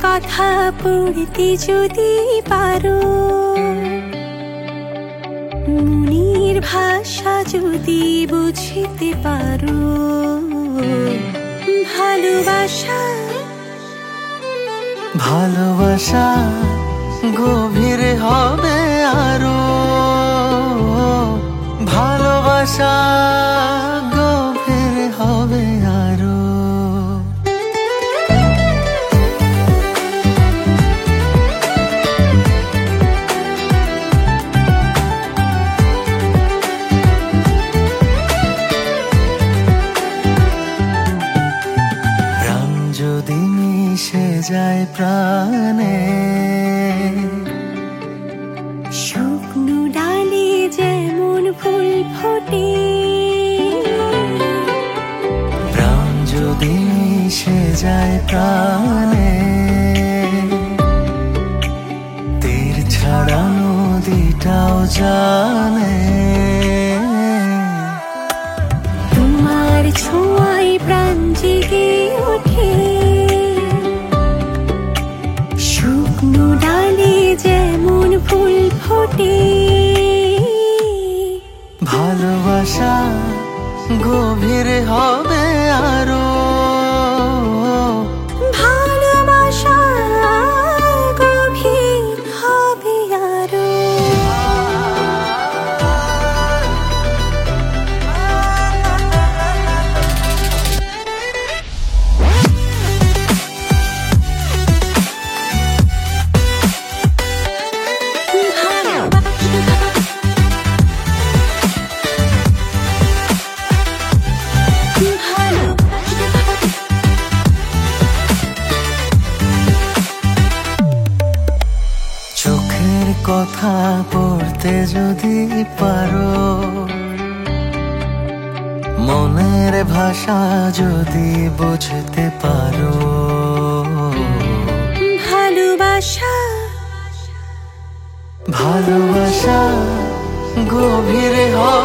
কথা পড়তে যদি পারো, মনের ভাষা যদি বুঝতে পারো, ভালোবাসা ভালোবাসা গভীর হবে আরো, ভালোবাসা গভীর হবে আরো। প্রাণ যদি মিশে যায় প্রাণে, শুকনো ডালে যেমন ফুল ফোটে, প্রাণ যদি মিশে যায় প্রাণে, তীর ছাড়া নদীটাও জানে। তোমার ছোঁয়ায় প্রাণ জেগে ওঠে, শুকনো ডালে যেমন ফুল ফোটে, ভালোবাসা গভীর হবে আরো, ভালোবাসা গভীর হবে আরো। চোখের কথা পড়তে যদি পারো, মনের ভাষা যদি বুঝতে পারো, ভালোবাসা ভালোবাসা গভীর হবে